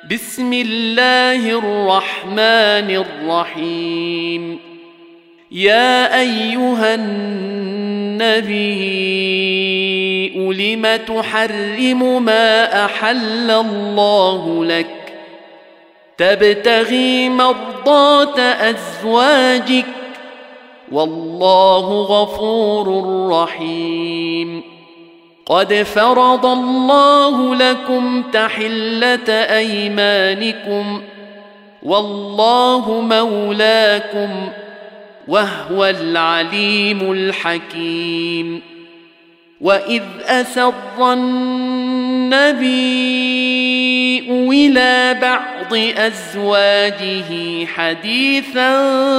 بسم الله الرحمن الرحيم. يا أيها النبي لم تحرم ما أحل الله لك تبتغي مرضات أزواجك والله غفور رحيم. قد فرض الله لكم تحلة أيمانكم والله مولاكم وهو العليم الحكيم. وإذ أسر النبي إلى بعض أزواجه حديثا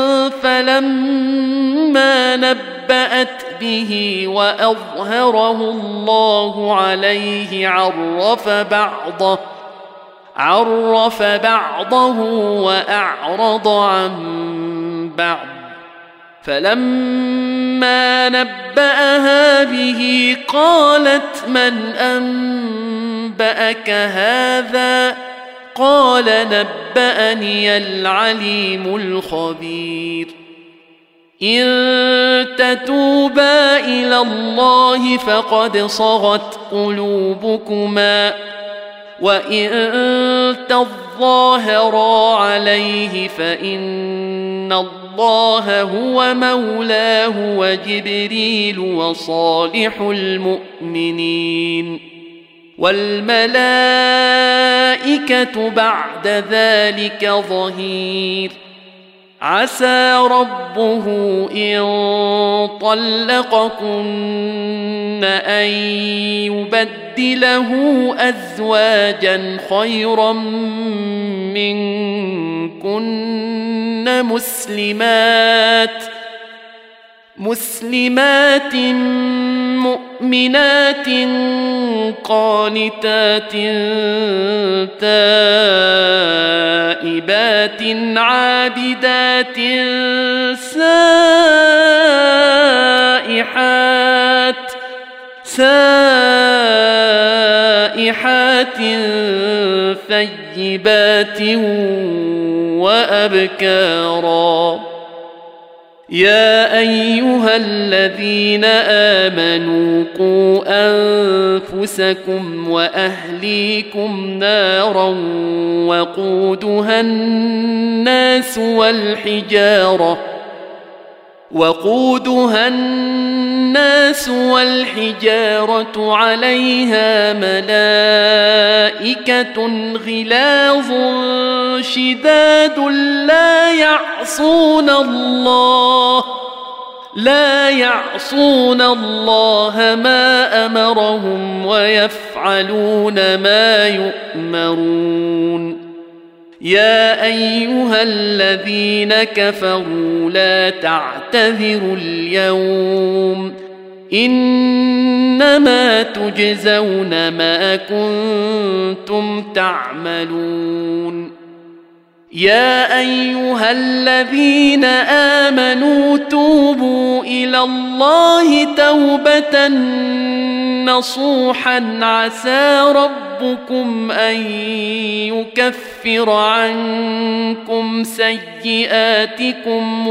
فلما نبأت به وأظهره الله عليه عرف بعضه وأعرض عن بعض. فلما نبأها به قالت من أنبأك هذا؟ قال نبأني العليم الخبير. إن تتوبا إلى الله فقد صغت قلوبكما وإن تظاهرا عليه فإن الله هو مولاه وجبريل وصالح المؤمنين والملائكة بعد ذلك ظهير. عسى ربه إن طلقكن أن يبدله أزواجا خيرا منكن مسلمات مؤمنات قانتات تائبات عابدات سائحات ثيبات وأبكارا. يا أيها الذين آمنوا قوا أنفسكم وأهليكم نارا وقودها الناس والحجارة عليها ملائكة غلاظ شداد لا يعصون الله ما أمرهم ويفعلون ما يؤمرون. يا أيها الذين كفروا لا تعتذروا اليوم إنما تجزون ما كنتم تعملون. يا أيها الذين آمنوا توبوا إلى الله توبة نصوحا عسى ربكم أن يكفر عنكم سيئاتكم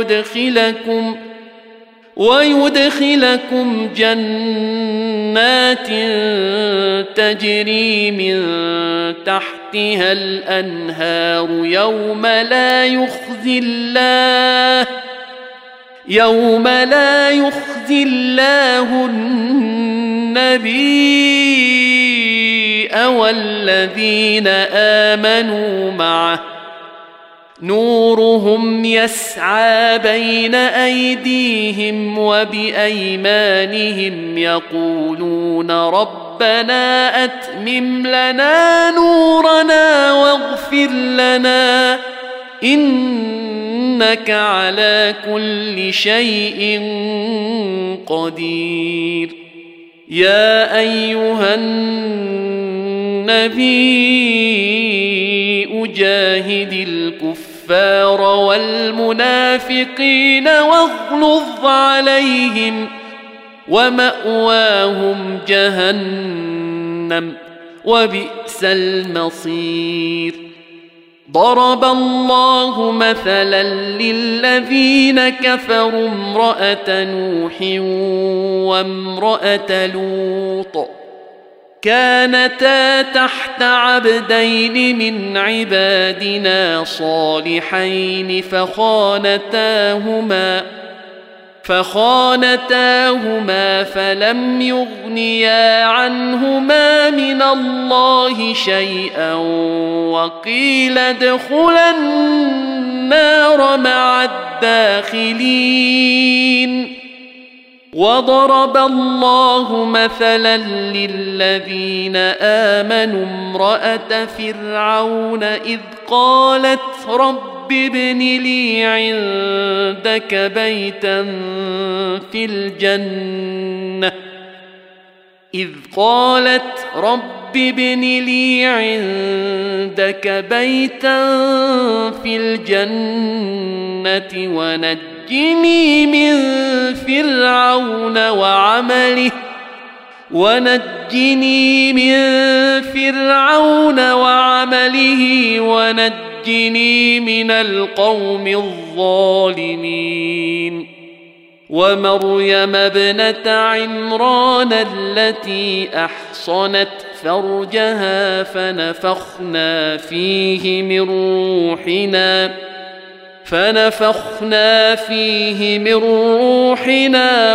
ويدخلكم جنات تجري من تحتها الأنهار يوم لا يخزي الله النبي والذين آمنوا معه نورهم يسعى بين أيديهم وبأيمانهم يقولون ربنا أتمم لنا نورنا واغفر لنا إنك على كل شيء قدير. يا أيها النبي جاهد الكفار والمنافقين واغلظ عليهم ومأواهم جهنم وبئس وبئس المصير ضرب الله مثلا للذين كفروا امرأة نوح وامرأة لوط كانتا تحت عبدين من عبادنا صالحين فخانتاهما فلم يغنيا عنهما من الله شيئا وقيل ادخلا النار مع الداخلين وضرب الله مثلا للذين آمنوا امرأة فرعون إذ قالت رب ابن لي عندك بيتا في الجنة ونجني من فرعون وعمله ونجني من القوم الظالمين ومريم ابنة عمران التي أحصنت فرجها فنفخنا فيه من روحنا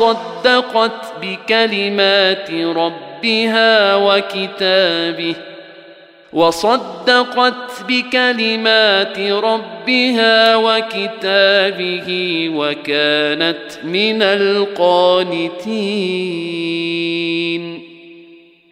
وصدقت بكلمات ربها وكتابه وكانت من القانتين